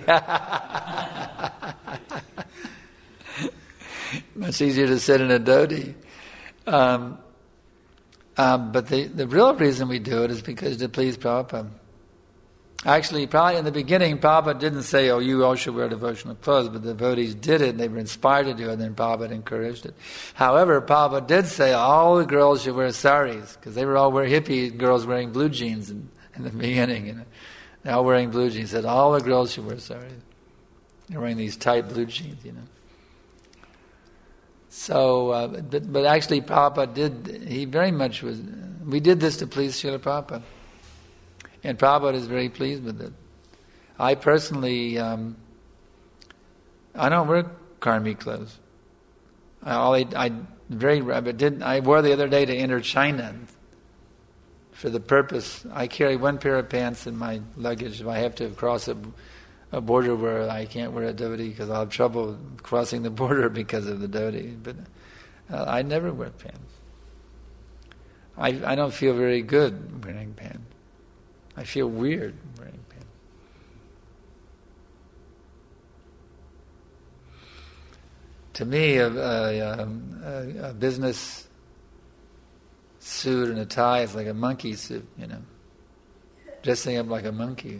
Much easier to sit in a dhoti. Um, um, but the, the real reason we do it is because to please Prabhupada. Actually, probably in the beginning, Prabhupada didn't say, oh, you all should wear devotional clothes, but the devotees did it, and they were inspired to do it, and then Prabhupada encouraged it. However, Prabhupada did say all the girls should wear saris, because they were all wearing hippie girls wearing blue jeans in, in the beginning. You know. They're all wearing blue jeans. He said all the girls should wear saris. They're wearing these tight blue jeans, you know. So, uh, but, but actually Prabhupada did, he very much was, we did this to please Srila Prabhupada. And Prabhupada is very pleased with it. I personally, um, I don't wear karmi clothes. I, all I, I very, but did I wore the other day to enter China for the purpose. I carry one pair of pants in my luggage if I have to cross a, a border where I can't wear a dhoti because I'll have trouble crossing the border because of the dhoti. But uh, I never wear pants. I I don't feel very good wearing pants. I feel weird wearing pants. To me, a, a, a, a business suit and a tie is like a monkey suit, you know. Dressing up like a monkey.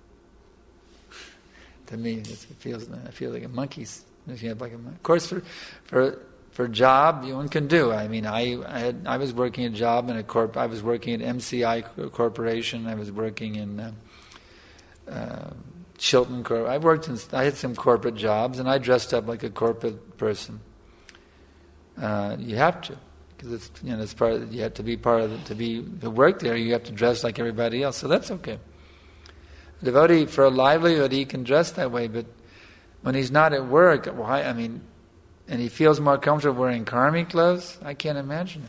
To me, it feels. I feel like a monkey. Dressing up like a monkey. Of course, for for for job, one can do. I mean, I I, had, I was working a job in a corp. I was working at M C I Corporation. I was working in uh, uh, Chilton Corp. I worked in. I had some corporate jobs, and I dressed up like a corporate person. Uh, you have to, because it's you know it's part. Of, you have to be part of it. To be to work there, you have to dress like everybody else. So that's okay. A devotee, for a livelihood, he can dress that way, but when he's not at work, why? I mean, and he feels more comfortable wearing karmic clothes, I can't imagine it.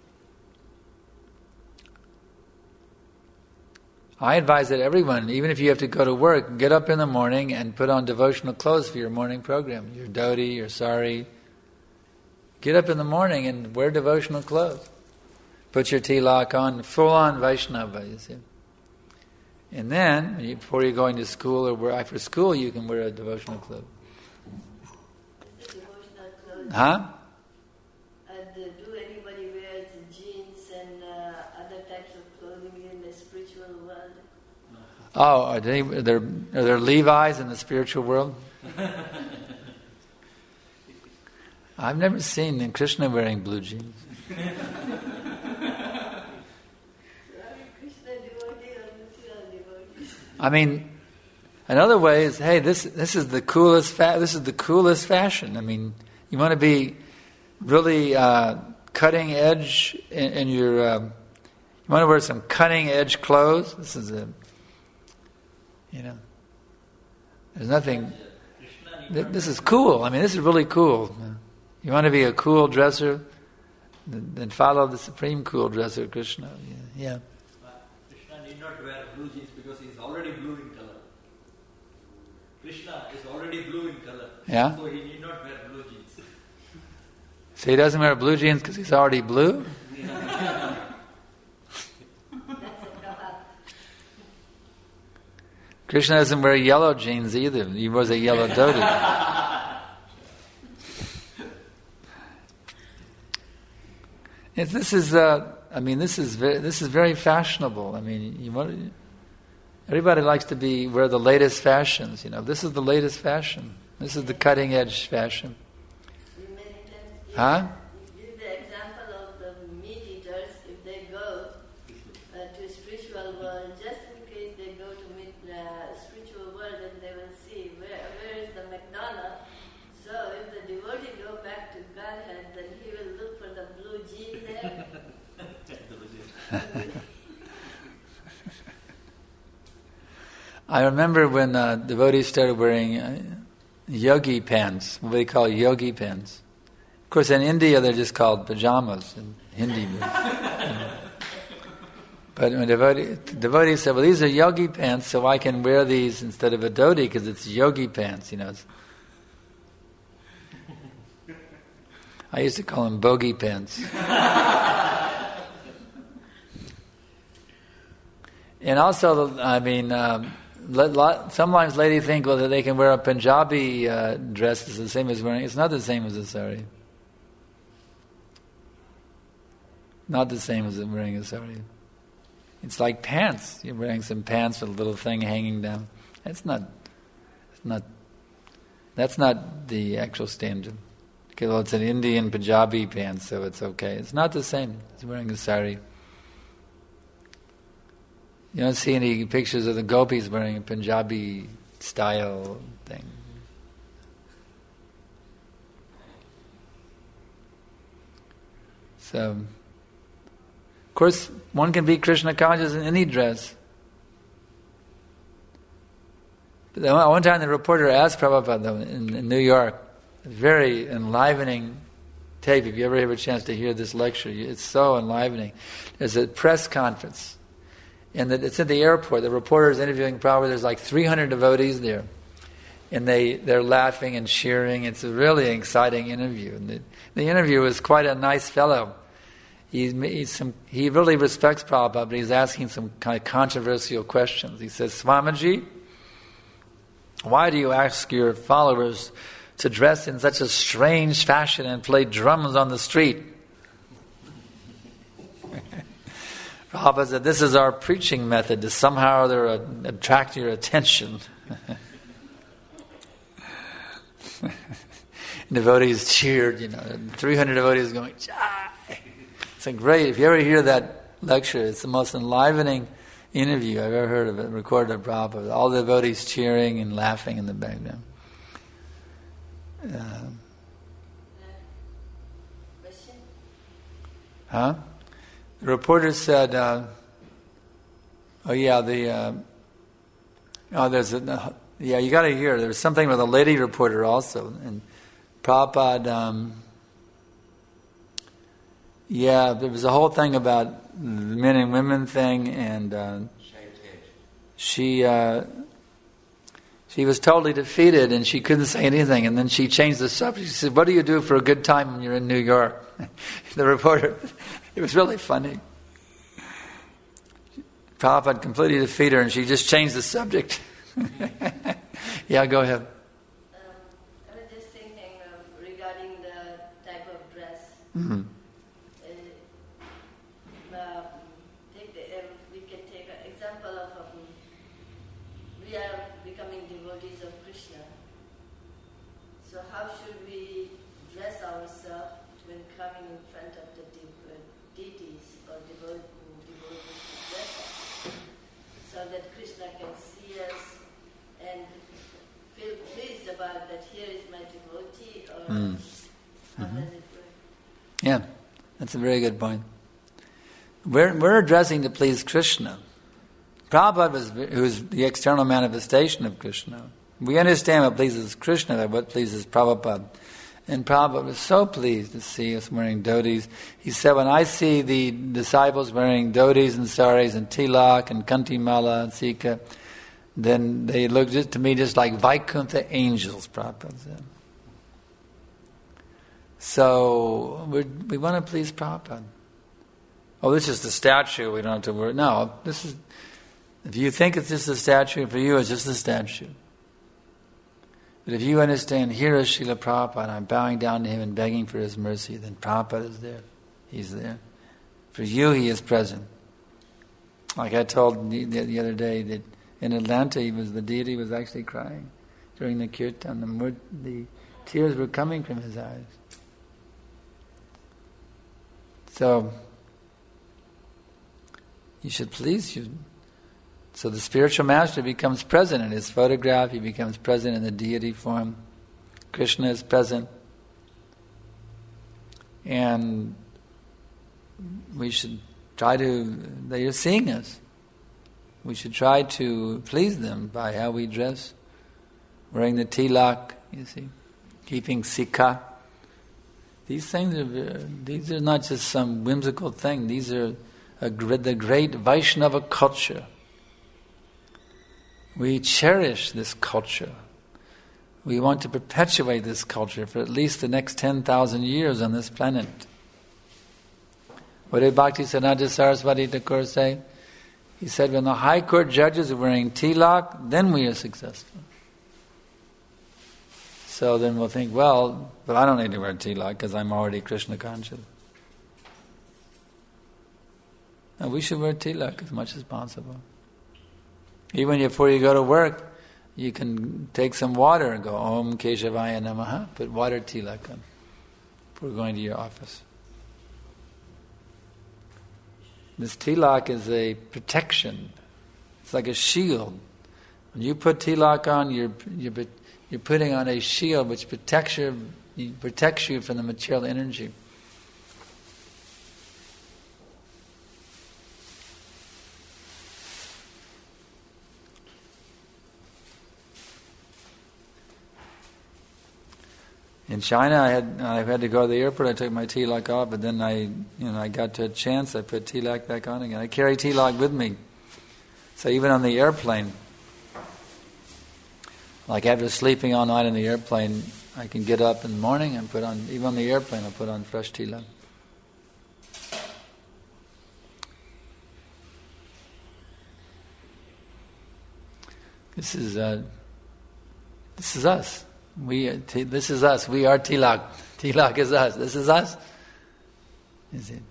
I advise that everyone, even if you have to go to work, get up in the morning and put on devotional clothes for your morning program. Your dhoti, your sari. Get up in the morning and wear devotional clothes. Put your tilak on, full-on Vaishnava, you see. And then, before you're going to school or after school, you can wear a devotional clothes. Devotional clothes. Huh? And uh, do anybody wears jeans and uh, other types of clothing in the spiritual world? Oh, are, they, are, there, are there Levi's in the spiritual world? I've never seen Krishna wearing blue jeans. I mean, another way is, hey, this this is the coolest fa- this is the coolest fashion. I mean, you want to be really uh, cutting edge in, in your. Uh, you want to wear some cutting edge clothes. This is a, you know, there's nothing. Th- this is cool. I mean, this is really cool. You want to be a cool dresser, then follow the supreme cool dresser, Krishna. Yeah. yeah. Krishna need not wear blue jeans because he is already blue in color. Krishna is already blue in color. Yeah? So he need not wear blue jeans. So he doesn't wear blue jeans because he's already blue? Krishna doesn't wear yellow jeans either. He wears a yellow dhoti. It's, this is, uh, I mean, this is very, this is very fashionable. I mean, you want, everybody likes to be wear the latest fashions. You know, this is the latest fashion. This is the cutting edge fashion. Huh? You give the example of the meat eaters. If they go uh, to spiritual world, just in case they go to meet the spiritual world, and they will see where where is the McDonald's. So if the devotee go back to Godhead, then he will look for the blue jean there. I remember when uh, devotees started wearing uh, yogi pants, what they call yogi pants. Of course, in India they're just called pajamas in Hindi. But when devotee, devotees said, well, these are yogi pants, so I can wear these instead of a dhoti because it's yogi pants, you know. I used to call them bogey pants. And also, I mean, um, sometimes ladies think, well, that they can wear a Punjabi uh, dress. It's the same as wearing. It's not the same as a sari. Not the same as wearing a sari. It's like pants. You're wearing some pants with a little thing hanging down. It's not. It's not. That's not the actual standard. Okay, well, it's an Indian Punjabi pants, so it's okay. It's not the same as wearing a sari. You don't see any pictures of the gopis wearing a Punjabi style thing. So, of course, one can be Krishna conscious in any dress. But then one time the reporter asked Prabhupada though, in, in New York, a very enlivening tape, if you ever have a chance to hear this lecture, it's so enlivening. There's a press conference. And it's at the airport. The reporter is interviewing Prabhupada. There's like three hundred devotees there. And they, they're laughing and cheering. It's a really exciting interview. And the, the interviewer is quite a nice fellow. He's, he's some, he really respects Prabhupada, but he's asking some kind of controversial questions. He says, Swamiji, why do you ask your followers to dress in such a strange fashion and play drums on the street? Prabhupada said, this is our preaching method to somehow or other uh, attract your attention. Devotees cheered, you know, three hundred devotees going, Jai! It's a great, if you ever hear that lecture, it's the most enlivening interview I've ever heard of it, recorded at Prabhupada. All the devotees cheering and laughing in the background. Um, Question? huh? The reporter said, uh, oh yeah, the uh, Oh, there's a, yeah, you got to hear. There's something with a lady reporter also, and Prabhupada. Um, yeah, there was a whole thing about the men and women thing, and uh, she uh, she was totally defeated, and she couldn't say anything. And then she changed the subject. She said, "What do you do for a good time when you're in New York?" The reporter, it was really funny. Prabhupada completely defeated her, and she just changed the subject. Yeah, go ahead. Um, I was just thinking of regarding the type of dress. Mm-hmm. Uh, um, take the, uh, we can take an example of um, we are becoming devotees of Krishna. So how should we dress ourselves when coming in front of the de- uh, deities or devo- devotees to dress up, so that Krishna can see us and feel pleased about that here is my devotee, or Mm. how Mm-hmm. does it work? Yeah, that's a very good point. We're, we're dressing to please Krishna. Prabhupada was, who is the external manifestation of Krishna. We understand what pleases Krishna, but what pleases Prabhupada. And Prabhupada was so pleased to see us wearing dhotis. He said, when I see the disciples wearing dhotis and saris and tilak and kantimala and sika, then they look just, to me just like Vaikuntha angels, Prabhupada said. So we're, we want to please Prabhupada. Oh, this is the statue, we don't have to worry. No, this is, if you think it's just a statue, for you it's just a statue. But if you understand, here is Srila Prabhupada, I'm bowing down to him and begging for his mercy, then Prabhupada is there. He's there. For you, he is present. Like I told the, the other day, that in Atlanta, he was, the deity was actually crying during the kirtan. The, mur- the tears were coming from his eyes. So, you should please you. So the spiritual master becomes present in his photograph, he becomes present in the deity form. Krishna is present. And we should try to, they are seeing us. We should try to please them by how we dress. Wearing the tilak, you see, keeping sikha. These things are, these are not just some whimsical thing, these are a, the great Vaishnava culture. We cherish this culture. We want to perpetuate this culture for at least the next ten thousand years on this planet. What did Bhaktisiddhanta Saraswati Thakur say? He said, when the high court judges are wearing tilak, then we are successful. So then we'll think, well, but I don't need to wear tilak because I'm already Krishna conscious. No, we should wear tilak as much as possible. Even before you go to work, you can take some water and go, Om Keshavaya Namaha, put water tilak on before going to your office. This tilak is a protection. It's like a shield. When you put tilak on, you're, you're, you're putting on a shield which protects you, protects you from the material energy. In China, I had I had to go to the airport. I took my tilak off, but then I, you know, I got to a chance. I put tilak back on again. I carry tilak with me, so even on the airplane, like after sleeping all night in the airplane, I can get up in the morning and put on. Even on the airplane, I put on fresh tilak. This is uh, this is us. We, uh, t- this is us. We are tilak. Tilak is us. This is us. Is it?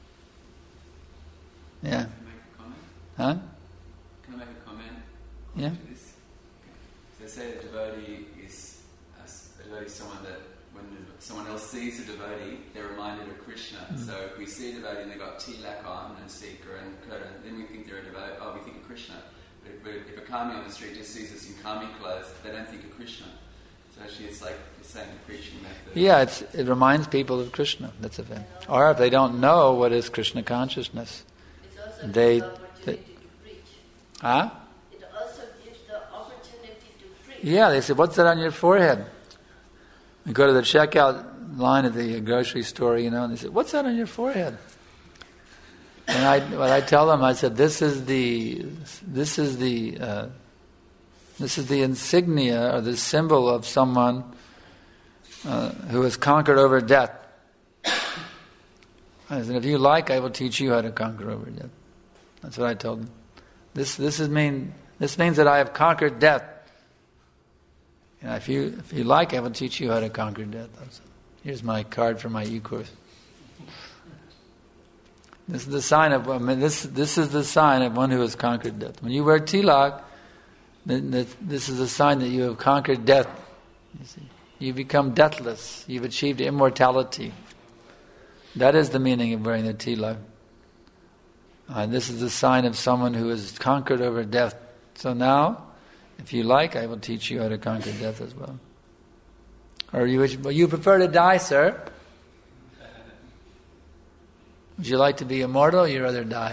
Yeah. Can I make a comment? Huh? Can I make a comment? Yeah. To this? So say a devotee is a, a devotee is someone that when someone else sees a devotee, they're reminded of Krishna. Mm. So if we see a devotee and they've got tilak on and seeker and koda, then we think they're a devotee. Oh, we think of Krishna. But if, if a kami on the street just sees us in kami clothes, they don't think of Krishna. So actually it's like the same preaching method. Yeah, it's, it reminds people of Krishna. That's a thing. Or if they don't know what is Krishna consciousness, It's also they, gives the opportunity they to preach. huh? It also gives the Yeah, they said, what's that on your forehead? We go to the checkout line at the grocery store, you know, and they said, what's that on your forehead? And I, what I tell them, I said, this is the, this is the, uh, this is the insignia or the symbol of someone uh, who has conquered over death. I said, if you like, I will teach you how to conquer over death. That's what I told them. This, this is mean, this means that I have conquered death. You know, if you, if you like, I will teach you how to conquer death. Said, here's my card for my e-course. This is the sign of, I mean, this, this is the sign of one who has conquered death. When you wear tilak, this is a sign that you have conquered death. You see, you become deathless. You've achieved immortality. That is the meaning of wearing the tilak. Uh, this is the sign of someone who has conquered over death. So now, if you like, I will teach you how to conquer death as well. Or you, you prefer to die, sir? Would you like to be immortal, or you'd rather die?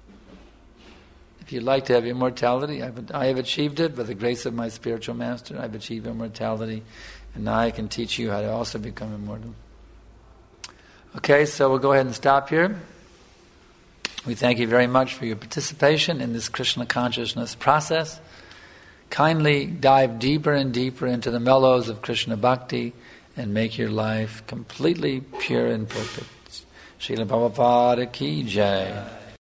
If you'd like to have immortality, I've, I have achieved it by the grace of my spiritual master. I've achieved immortality, and now I can teach you how to also become immortal. Okay, so we'll go ahead and stop here. We thank you very much for your participation in this Krishna consciousness process. Kindly dive deeper and deeper into the mellows of Krishna Bhakti and make your life completely pure and perfect. Srila Prabhupada ki jai.